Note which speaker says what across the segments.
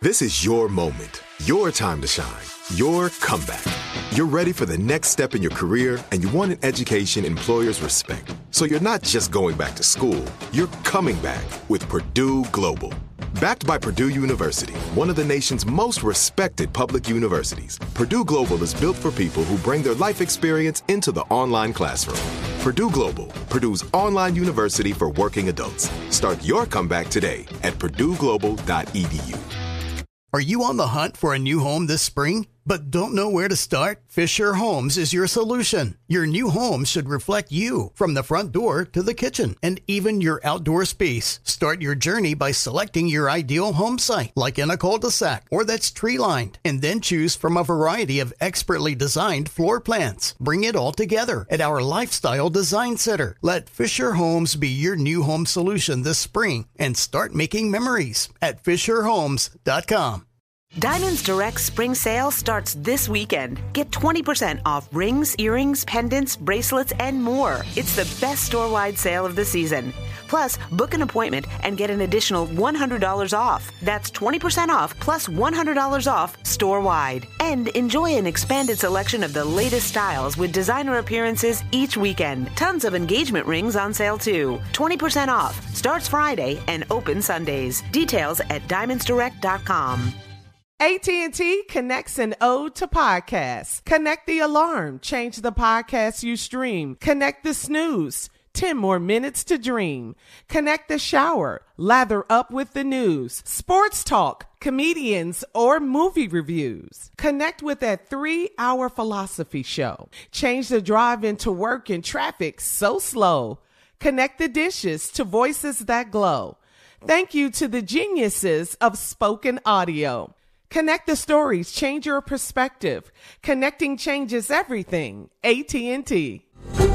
Speaker 1: This is your moment, your time to shine, your comeback. You're ready for the next step in your career, and you want an education employers respect. So you're not just going back to school, you're coming back with Purdue Global. Backed by Purdue University, one of the nation's most respected public universities, Purdue Global is built for people who bring their life experience into the online classroom. Purdue Global, Purdue's online university for working adults. Start your comeback today at purdueglobal.edu.
Speaker 2: Are you on the hunt for a new home this spring, but don't know where to start? Fisher Homes is your solution. Your new home should reflect you, from the front door to the kitchen, and even your outdoor space. Start your journey by selecting your ideal home site, like in a cul-de-sac or that's tree-lined, and then choose from a variety of expertly designed floor plans. Bring it all together at our Lifestyle Design Center. Let Fisher Homes be your new home solution this spring, and start making memories at FisherHomes.com.
Speaker 3: Diamonds Direct Spring Sale starts this weekend. Get 20% off rings, earrings, pendants, bracelets, and more. It's the best store-wide sale of the season. Plus, book an appointment and get an additional $100 off. That's 20% off plus $100 off store-wide. And enjoy an expanded selection of the latest styles with designer appearances each weekend. Tons of engagement rings on sale too. 20% off. Starts Friday and open Sundays. Details at diamondsdirect.com.
Speaker 4: AT&T connects an ode to podcasts. Connect the alarm. Change the podcast you stream. Connect the snooze. 10 more minutes to dream. Connect the shower. Lather up with the news. Sports talk, comedians, or movie reviews. Connect with that 3-hour philosophy show. Change the drive into work in traffic so slow. Connect the dishes to voices that glow. Thank you to the geniuses of spoken audio. Connect the stories, change your perspective. Connecting changes everything. AT&T.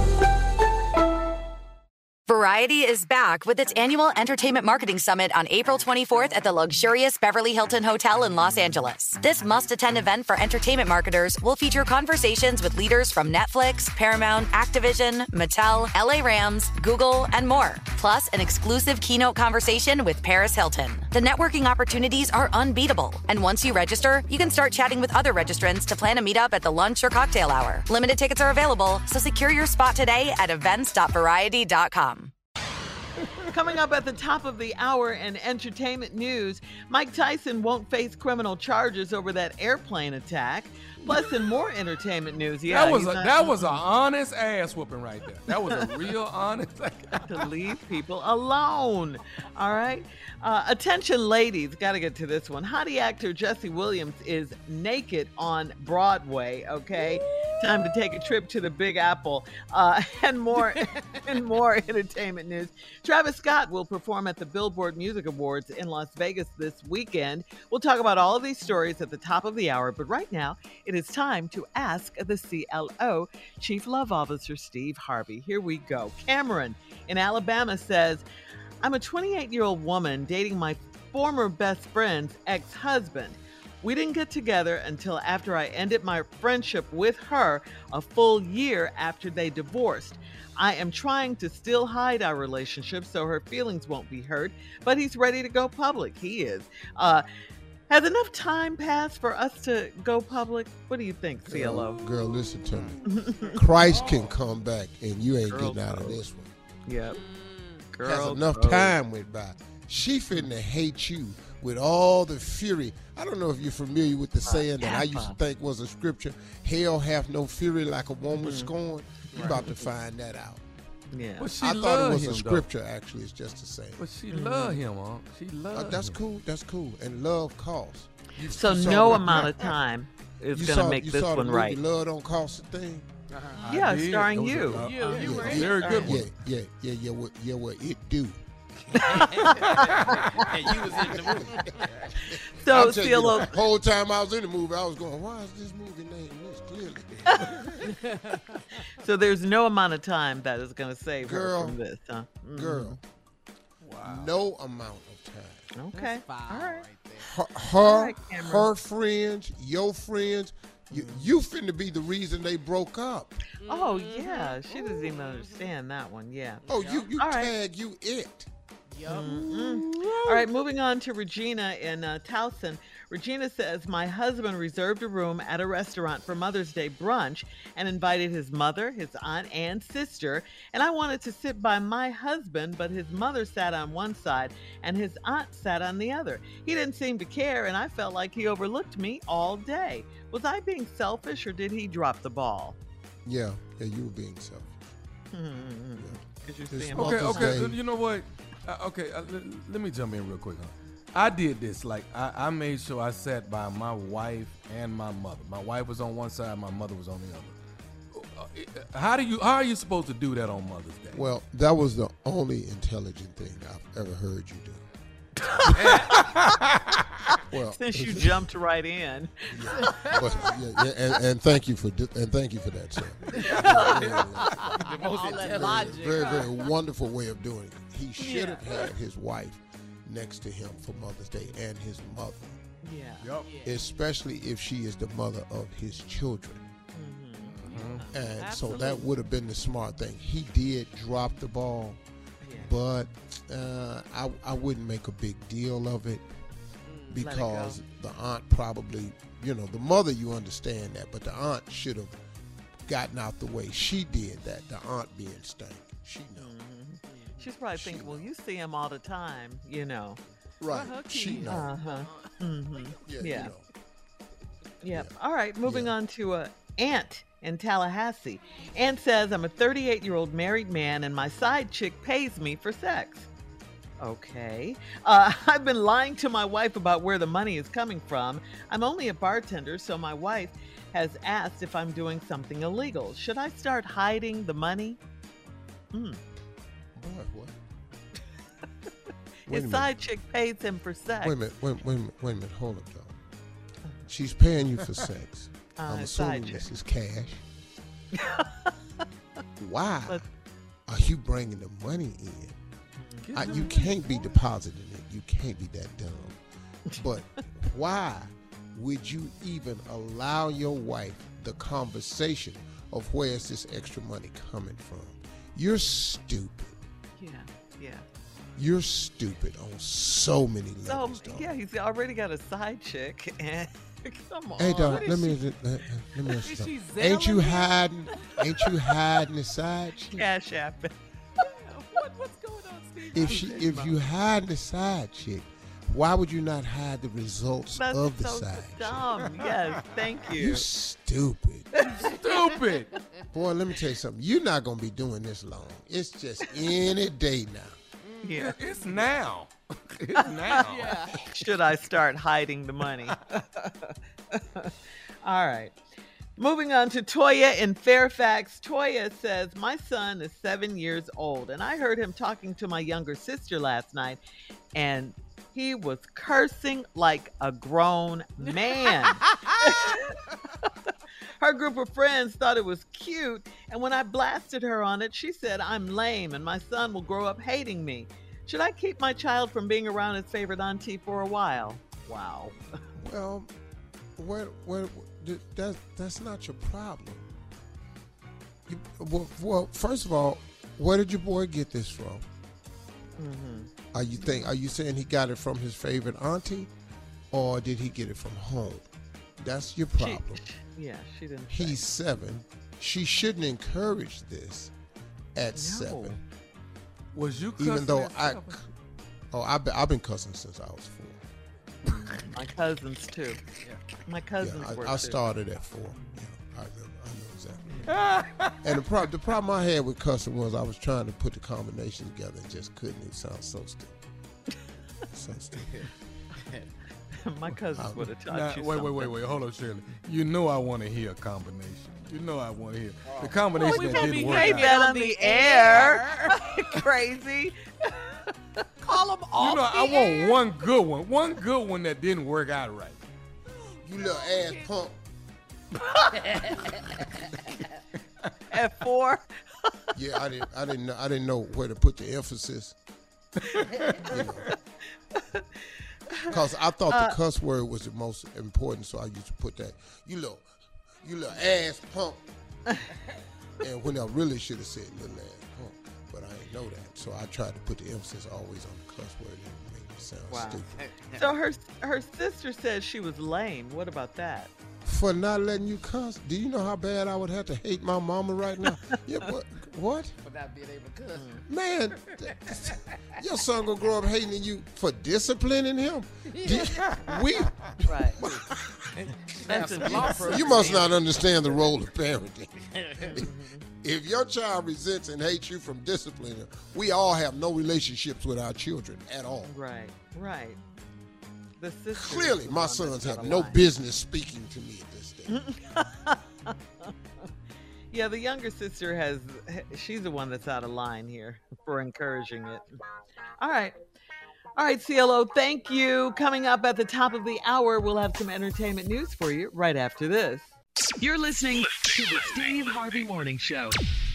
Speaker 5: Variety is back with its annual Entertainment Marketing Summit on April 24th at the luxurious Beverly Hilton Hotel in Los Angeles. This must-attend event for entertainment marketers will feature conversations with leaders from Netflix, Paramount, Activision, Mattel, LA Rams, Google, and more. Plus, an exclusive keynote conversation with Paris Hilton. The networking opportunities are unbeatable. And once you register, you can start chatting with other registrants to plan a meetup at the lunch or cocktail hour. Limited tickets are available, so secure your spot today at events.variety.com.
Speaker 6: Coming up at the top of the hour in entertainment news, Mike Tyson won't face criminal charges over that airplane attack. Plus, in more entertainment news,
Speaker 7: that was an honest ass whooping right there. That was a real honest.
Speaker 6: To leave people alone. All right. Attention, ladies. Got to get to this one. Hottie actor Jesse Williams is naked on Broadway. Okay. Time to take a trip to the Big Apple. And more entertainment news. Travis Scott will perform at the Billboard Music Awards in Las Vegas this weekend. We'll talk about all of these stories at the top of the hour. But right now, it is time to ask the CLO, Chief Love Officer Steve Harvey. Here we go. Cameron in Alabama says, I'm a 28-year-old woman dating my former best friend's ex-husband. We didn't get together until after I ended my friendship with her a full year after they divorced. I am trying to still hide our relationship so her feelings won't be hurt, but he's ready to go public. He is. Has enough time passed for us to go public? What do you think, CLO?
Speaker 8: Girl, listen to me. Christ can come back, and you ain't getting out of this one.
Speaker 6: Yep.
Speaker 8: Has enough time went by. She finna hate you with all the fury. I don't know if you're familiar with the saying that I used to think was a scripture. Hell hath no fury like a woman scorned. You're about to find that out.
Speaker 6: Yeah.
Speaker 7: Well,
Speaker 8: I thought it was a scripture, actually. It's just a saying.
Speaker 7: But she love him, huh? She love him.
Speaker 8: That's cool. That's cool. And love costs.
Speaker 6: So no amount of time is going to make this one right.
Speaker 8: Love Don't Cost a Thing.
Speaker 6: Yeah, starring you.
Speaker 7: You were very good one.
Speaker 8: Yeah, what it do.
Speaker 9: And you was in the movie.
Speaker 6: So, CLO.
Speaker 8: The whole time I was in the movie, I was going, why is this movie named this? Clearly.
Speaker 6: So there's no amount of time that is going to save her from this, huh?
Speaker 8: Girl. Wow. No amount of time.
Speaker 6: Okay. All right.
Speaker 8: Her friends, your friends, you finna be the reason they broke up.
Speaker 6: Oh, yeah. She doesn't even understand that one. Yeah.
Speaker 8: Oh, you tag you it.
Speaker 6: All right, moving on to Regina in Towson. Regina says, my husband reserved a room at a restaurant for Mother's Day brunch and invited his mother, his aunt, and sister. And I wanted to sit by my husband, but his mother sat on one side and his aunt sat on the other. He didn't seem to care, and I felt like he overlooked me all day. Was I being selfish, or did he drop the ball?
Speaker 8: Yeah, you were being selfish.
Speaker 7: Okay. You know what? Let me jump in real quick. I did this. Like, I made sure I sat by my wife and my mother. My wife was on one side, my mother was on the other. How are you supposed to do that on Mother's Day?
Speaker 8: Well, that was the only intelligent thing I've ever heard you do. Well,
Speaker 6: since you jumped right in.
Speaker 8: And thank you for that, sir.
Speaker 9: The most intelligent.
Speaker 8: Very, very wonderful way of doing it. He should have had his wife next to him for Mother's Day and his mother.
Speaker 6: Yeah.
Speaker 7: Yep.
Speaker 8: Especially if she is the mother of his children. And
Speaker 9: Absolutely.
Speaker 8: so that would have been the smart thing. He did drop the ball, but I wouldn't make a big deal of it because the aunt probably, the mother, you understand that, but the aunt should have gotten out the way. She did that, the aunt being stank. She knows.
Speaker 6: She's probably thinking, well, you see him all the time,
Speaker 8: Right. She knows.
Speaker 6: Yeah.
Speaker 8: Yeah.
Speaker 6: All right, moving on to Ant in Tallahassee. Ant says, I'm a 38-year-old married man and my side chick pays me for sex. Okay. I've been lying to my wife about where the money is coming from. I'm only a bartender, so my wife has asked if I'm doing something illegal. Should I start hiding the money?
Speaker 8: What?
Speaker 6: His side chick pays him for sex.
Speaker 8: Wait a minute. Hold up, though. She's paying you for sex. I'm assuming this is cash. Why are you bringing the money in? You can't be depositing it. You can't be that dumb. But why would you even allow your wife the conversation of where's this extra money coming from? You're stupid.
Speaker 6: Yeah.
Speaker 8: You're stupid on so many levels.
Speaker 6: Yeah, he's already got a side chick. And come on.
Speaker 8: Hey, dog, let me ask you something. Ain't you hiding the side chick?
Speaker 6: Cash app.
Speaker 9: What's going on, Steve?
Speaker 8: If you hide the side chick, why would you not hide the results of the side
Speaker 6: dumb. Yes, thank you.
Speaker 8: You stupid.
Speaker 7: Stupid.
Speaker 8: Boy, let me tell you something. You're not going to be doing this long. It's just any day now.
Speaker 6: Yeah.
Speaker 7: It's now. It's now.
Speaker 9: Yeah.
Speaker 6: Should I start hiding the money? All right. Moving on to Toya in Fairfax. Toya says, my son is 7 years old, and I heard him talking to my younger sister last night, and he was cursing like a grown man. Her group of friends thought it was cute, and when I blasted her on it, she said, I'm lame, and my son will grow up hating me. Should I keep my child from being around his favorite auntie for a while? Wow.
Speaker 8: Well, that's not your problem. Well, first of all, where did your boy get this from? Are you saying he got it from his favorite auntie, or did he get it from home? That's your problem.
Speaker 6: She didn't.
Speaker 8: He's 7. She shouldn't encourage this at 7.
Speaker 7: Was you cussing
Speaker 8: even though
Speaker 7: at 7?
Speaker 8: I've been cussing since I was 4.
Speaker 6: My cousins too. My cousins were
Speaker 8: I
Speaker 6: too.
Speaker 8: started at 4. Yeah, I know exactly. And the problem I had with cussing was I was trying to put the combination together and just couldn't. It sounds so stupid. So stupid.
Speaker 6: My cousins would have taught you something.
Speaker 7: Wait. Hold on, Shirley. You know I want to hear a combination. You know I want to hear the combination that didn't work
Speaker 6: Say
Speaker 7: out.
Speaker 6: that on the air. Crazy.
Speaker 9: Call them off.
Speaker 7: You know, I want one good one. One good one that didn't work out right.
Speaker 8: You little ass punk.
Speaker 6: At 4.
Speaker 8: Yeah, I didn't know where to put the emphasis. Because I thought the cuss word was the most important, so I used to put that. You little ass punk. And when I really should have said little ass punk, but I didn't know that, so I tried to put the emphasis always on the cuss word. It didn't make Sounds
Speaker 6: Wow.
Speaker 8: stupid.
Speaker 6: So her sister says she was lame. What about that?
Speaker 8: For not letting you cuss? Do you know how bad I would have to hate my mama right now? Yeah, what?
Speaker 9: For not being able to cuss.
Speaker 8: Man, your son gonna grow up hating you for disciplining him?
Speaker 6: Right. That's
Speaker 8: You must not understand the role of parenting. If your child resents and hates you from disciplining, we all have no relationships with our children at all.
Speaker 6: Right. The sister
Speaker 8: Clearly, my sons have no business speaking to me at this stage.
Speaker 6: Yeah, the younger sister she's the one that's out of line here for encouraging it. All right, CLO, thank you. Coming up at the top of the hour, we'll have some entertainment news for you right after this.
Speaker 10: You're listening to the Steve Harvey Morning Show.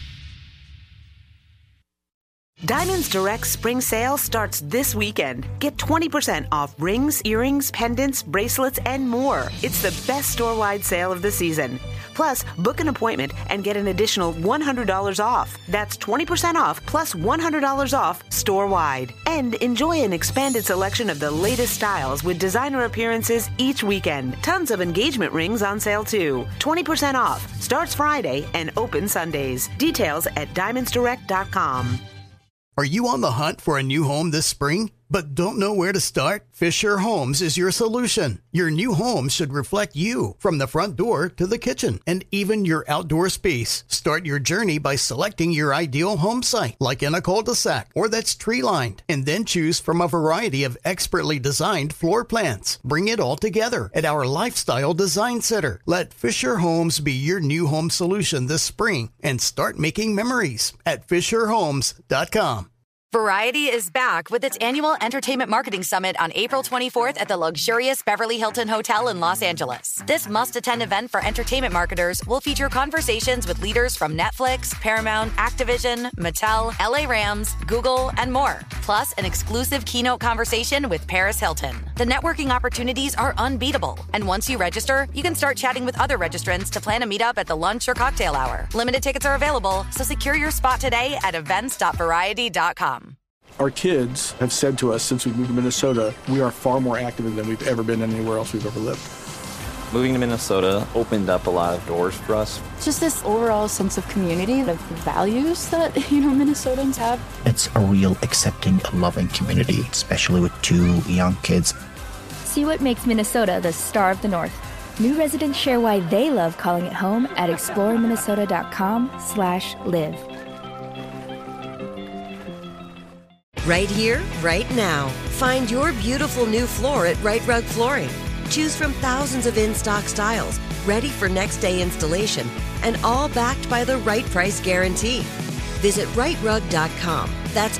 Speaker 3: Diamonds Direct Spring Sale starts this weekend. Get 20% off rings, earrings, pendants, bracelets, and more. It's the best store-wide sale of the season. Plus, book an appointment and get an additional $100 off. That's 20% off plus $100 off store-wide. And enjoy an expanded selection of the latest styles with designer appearances each weekend. Tons of engagement rings on sale too. 20% off. Starts Friday and opens Sundays. Details at diamondsdirect.com.
Speaker 2: Are you on the hunt for a new home this spring, but don't know where to start? Fisher Homes is your solution. Your new home should reflect you, from the front door to the kitchen, and even your outdoor space. Start your journey by selecting your ideal home site, like in a cul-de-sac or that's tree-lined, and then choose from a variety of expertly designed floor plans. Bring it all together at our Lifestyle Design Center. Let Fisher Homes be your new home solution this spring and start making memories at FisherHomes.com.
Speaker 5: Variety is back with its annual Entertainment Marketing Summit on April 24th at the luxurious Beverly Hilton Hotel in Los Angeles. This must-attend event for entertainment marketers will feature conversations with leaders from Netflix, Paramount, Activision, Mattel, LA Rams, Google, and more. Plus, an exclusive keynote conversation with Paris Hilton. The networking opportunities are unbeatable. And once you register, you can start chatting with other registrants to plan a meetup at the lunch or cocktail hour. Limited tickets are available, so secure your spot today at events.variety.com.
Speaker 11: Our kids have said to us since we moved to Minnesota, we are far more active than we've ever been anywhere else we've ever lived.
Speaker 12: Moving to Minnesota opened up a lot of doors for us.
Speaker 13: Just this overall sense of community, of values that, Minnesotans have.
Speaker 14: It's a real accepting, loving community, especially with 2 young kids.
Speaker 15: See what makes Minnesota the star of the North. New residents share why they love calling it home at exploreminnesota.com/live.
Speaker 16: Right here, right now. Find your beautiful new floor at Right Rug Flooring. Choose from thousands of in-stock styles, ready for next day installation, and all backed by the right price guarantee. Visit rightrug.com. That's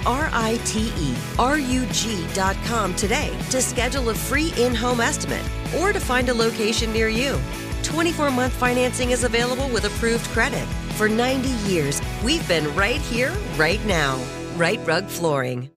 Speaker 16: RITERUG.com today to schedule a free in-home estimate or to find a location near you. 24-month financing is available with approved credit. For 90 years, we've been right here, right now. Right Rug Flooring.